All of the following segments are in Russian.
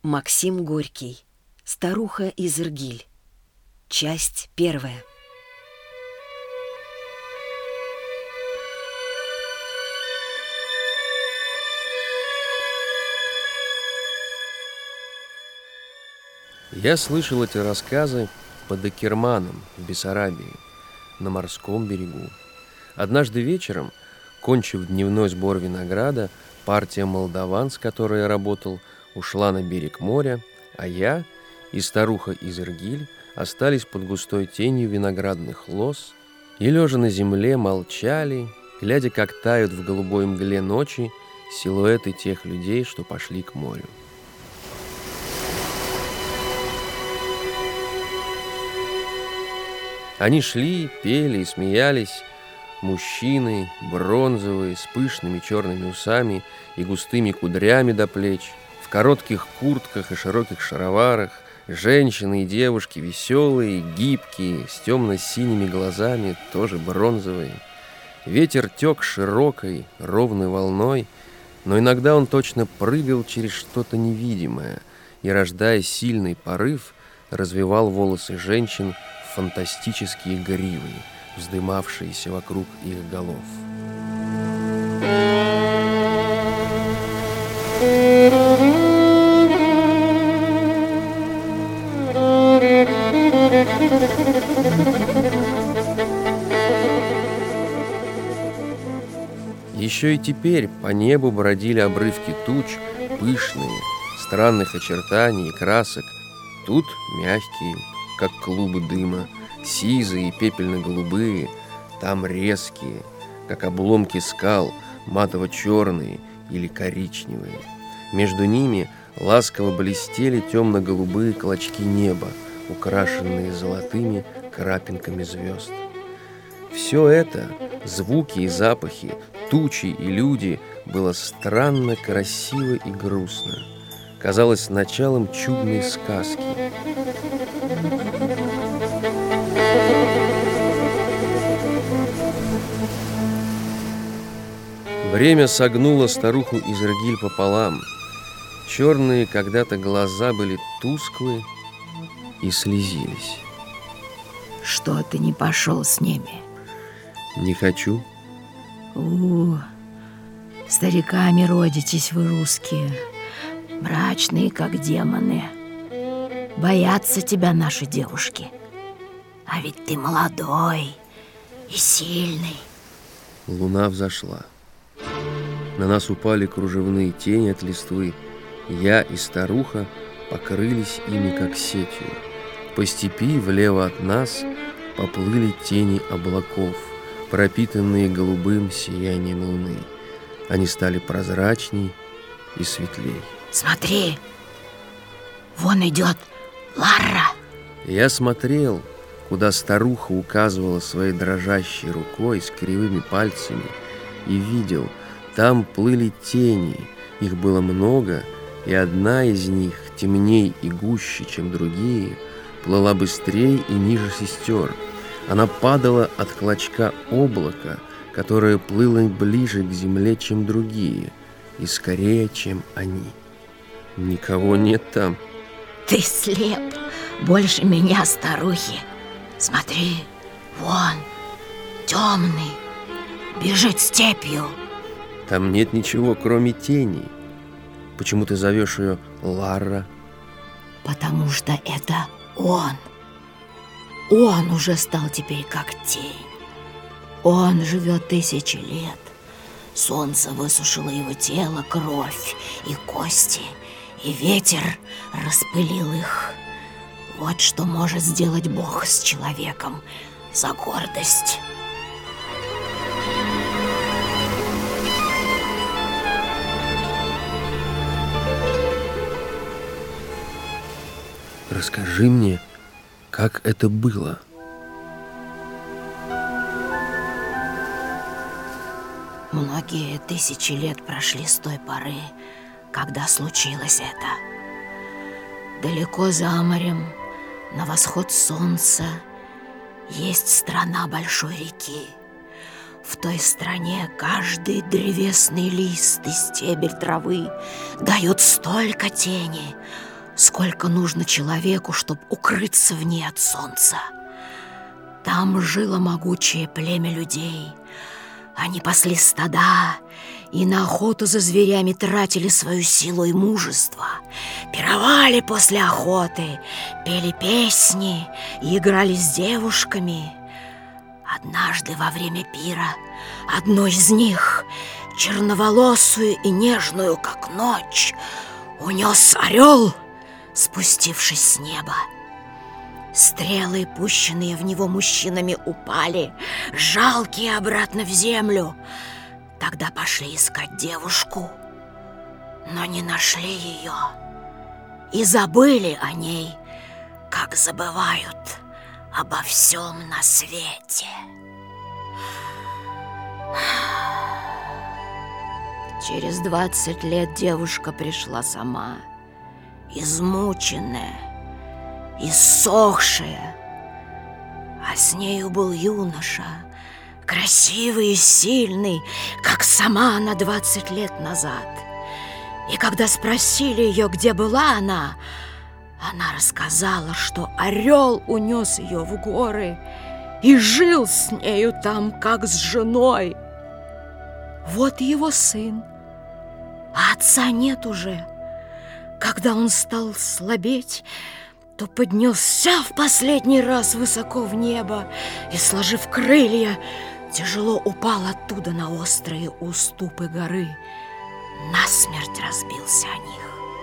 Максим Горький. Старуха из Иргиль. Часть первая. Я слышал эти рассказы под Акерманом в Бессарабии, на морском берегу. Однажды вечером, кончив дневной сбор винограда, партия молдаван, с которой я работал, ушла на берег моря, а я и старуха из Иргиль остались под густой тенью виноградных лоз и, лежа на земле, молчали, глядя, как тают в голубой мгле ночи силуэты тех людей, что пошли к морю. Они шли, пели и смеялись, мужчины, бронзовые, с пышными черными усами и густыми кудрями до плеч, в коротких куртках и широких шароварах, женщины и девушки веселые, гибкие, с темно-синими глазами, тоже бронзовые. Ветер тек широкой, ровной волной, но иногда он точно прыгал через что-то невидимое и, рождая сильный порыв, развивал волосы женщин в фантастические гривы, вздымавшиеся вокруг их голов. Еще и теперь по небу бродили обрывки туч, пышные, странных очертаний и красок. Тут мягкие, как клубы дыма, сизые и пепельно-голубые, там резкие, как обломки скал, матово-черные или коричневые. Между ними ласково блестели темно-голубые клочки неба, украшенные золотыми крапинками звезд. Все это, звуки и запахи, тучи и люди, было странно, красиво и грустно. Казалось началом чудной сказки. Время согнуло старуху из Иргиль пополам. Черные когда-то глаза были тусклые и слезились. Что ты не пошел с ними? Не хочу. Стариками родитесь вы, русские, мрачные, как демоны. Боятся тебя наши девушки. А ведь ты молодой и сильный. Луна взошла. На нас упали кружевные тени от листвы. Я и старуха покрылись ими, как сетью. По степи влево от нас поплыли тени облаков, пропитанные голубым сиянием луны. Они стали прозрачней и светлей. Смотри, вон идет Лара. Я смотрел, куда старуха указывала своей дрожащей рукой с кривыми пальцами, и видел, там плыли тени, их было много, и одна из них, темней и гуще, чем другие, плыла быстрее и ниже сестер. Она падала от клочка облака, которое плыло ближе к земле, чем другие, и скорее, чем они. Никого нет там. Ты слеп больше меня, старухи. Смотри, вон, темный, бежит степью. Там нет ничего, кроме теней. Почему ты зовешь ее Лара? Потому что это он. Он уже стал теперь как тень. Он живет 1000 лет. Солнце высушило его тело, кровь и кости, и ветер распылил их. Вот что может сделать Бог с человеком за гордость. Расскажи мне, как это было? Многие 1000 лет прошли с той поры, когда случилось это. Далеко за морем, на восход солнца, есть страна большой реки. В той стране каждый древесный лист и стебель травы дают столько тени, сколько нужно человеку, чтобы укрыться в ней от солнца. Там жило могучее племя людей. Они пасли стада и на охоту за зверями тратили свою силу и мужество, пировали после охоты, пели песни и играли с девушками. Однажды во время пира одну из них, черноволосую и нежную, как ночь, унес орел, спустившись с неба. Стрелы, пущенные в него мужчинами, упали, жалкие, обратно в землю. Тогда пошли искать девушку, но не нашли ее и забыли о ней, как забывают обо всем на свете. Через 20 лет девушка пришла сама, измученная, иссохшая, а с нею был юноша, красивый и сильный, как сама она 20 лет назад. И когда спросили ее, где была она рассказала, что орел унес ее в горы и жил с нею там, как с женой. Вот его сын, а отца нет уже. Когда он стал слабеть, то поднялся в последний раз высоко в небо и, сложив крылья, тяжело упал оттуда на острые уступы горы. Насмерть разбился о них.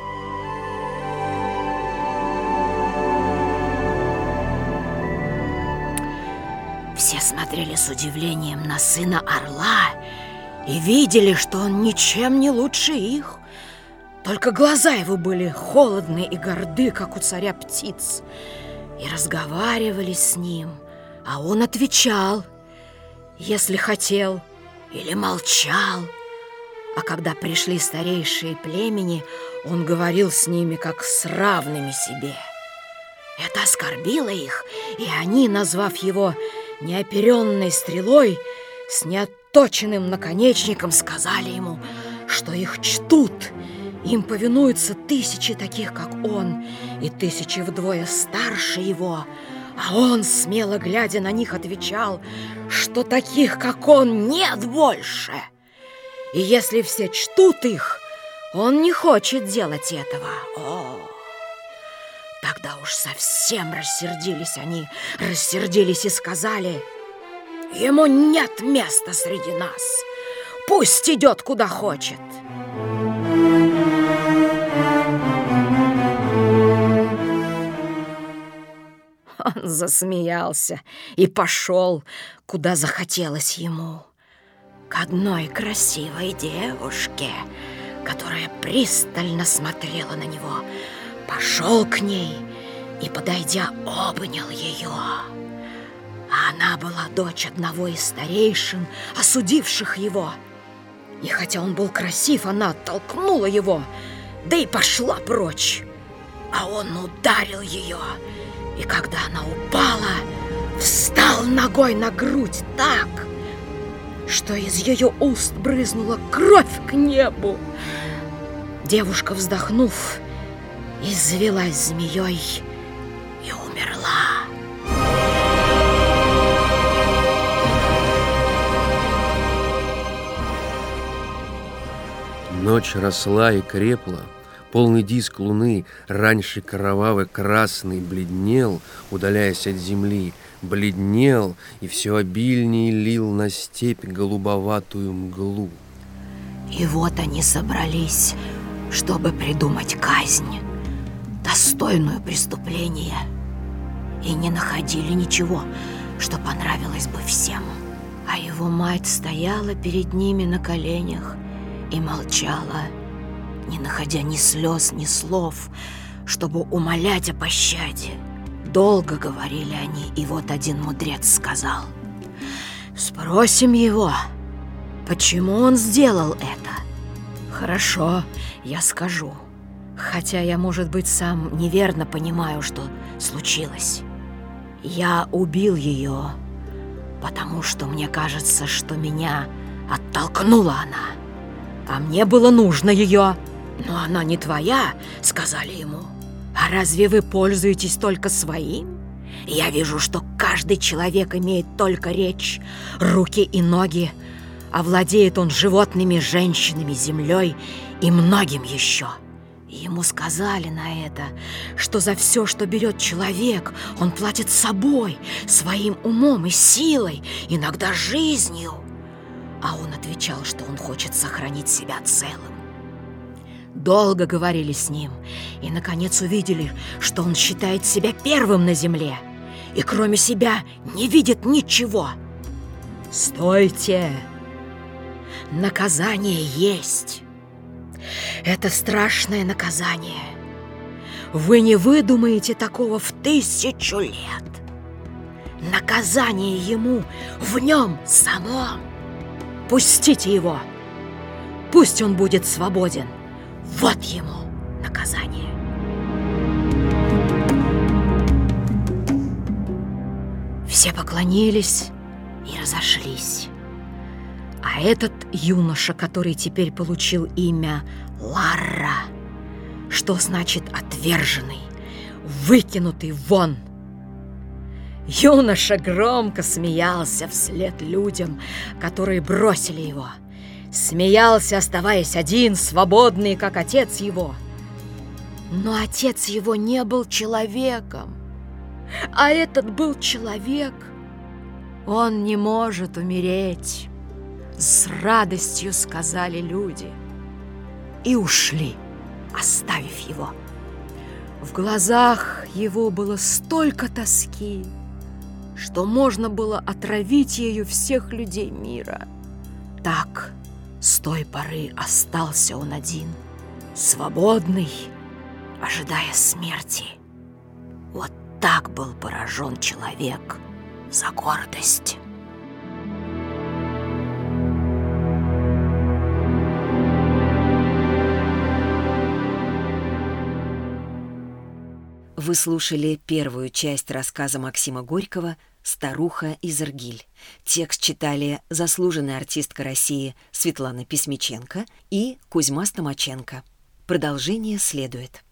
Все смотрели с удивлением на сына орла и видели, что он ничем не лучше их. Только глаза его были холодны и горды, как у царя птиц. И разговаривали с ним, а он отвечал, если хотел, или молчал. А когда пришли старейшие племени, он говорил с ними, как с равными себе. Это оскорбило их, и они, назвав его неоперенной стрелой с неотточенным наконечником, сказали ему, что их чтут. Им повинуются тысячи таких, как он, и тысячи вдвое старше его. А он, смело глядя на них, отвечал, что таких, как он, нет больше. И если все чтут их, он не хочет делать этого. Тогда уж совсем рассердились они, рассердились и сказали, ему нет места среди нас, пусть идет куда хочет. Он засмеялся и пошел, куда захотелось ему, к одной красивой девушке, которая пристально смотрела на него. Пошел к ней и, подойдя, обнял ее. А она была дочь одного из старейшин, осудивших его. И хотя он был красив, она оттолкнула его, да и пошла прочь. А он ударил ее, и когда она упала, встал ногой на грудь так, что из ее уст брызнула кровь к небу. Девушка, вздохнув, извелась змеей и умерла. Ночь росла и крепла. Полный диск луны, раньше кроваво-красный, бледнел, удаляясь от земли, бледнел и все обильнее лил на степь голубоватую мглу. И вот они собрались, чтобы придумать казнь, достойную преступления, и не находили ничего, что понравилось бы всем. А его мать стояла перед ними на коленях и молчала, не находя ни слез, ни слов, чтобы умолять о пощаде. Долго говорили они, и вот один мудрец сказал: «Спросим его, почему он сделал это?» «Хорошо, я скажу, хотя я, может быть, сам неверно понимаю, что случилось. Я убил ее, потому что мне кажется, что меня оттолкнула она, а мне было нужно ее. Но она не твоя, — сказали ему, — А разве вы пользуетесь только своим? Я вижу, что каждый человек имеет только речь, руки и ноги, а владеет он животными, женщинами, землей и многим еще. И ему сказали на это, что за все, что берет человек, он платит собой, своим умом и силой, иногда жизнью. А он отвечал, что он хочет сохранить себя целым. Долго говорили с ним и, наконец, увидели, что он считает себя первым на земле и кроме себя не видит ничего. «Стойте! Наказание есть! Это страшное наказание! Вы не выдумаете такого в 1000 лет! Наказание ему в нем самом! Пустите его! Пусть он будет свободен! Вот ему наказание!» Все поклонились и разошлись. А этот юноша, который теперь получил имя Ларра, что значит «отверженный», «выкинутый вон». Юноша громко смеялся вслед людям, которые бросили его. Смеялся, оставаясь один, свободный, как отец его. Но отец его не был человеком, а этот был человек. Он не может умереть, с радостью сказали люди. И ушли, оставив его. В глазах его было столько тоски, что можно было отравить ею всех людей мира. Так, с той поры остался он один, свободный, ожидая смерти. Вот так был поражен человек за гордость. Вы слушали первую часть рассказа Максима Горького «Старуха из Иргиль». Текст читали заслуженная артистка России Светлана Письмиченко и Кузьма Стомаченко. Продолжение следует.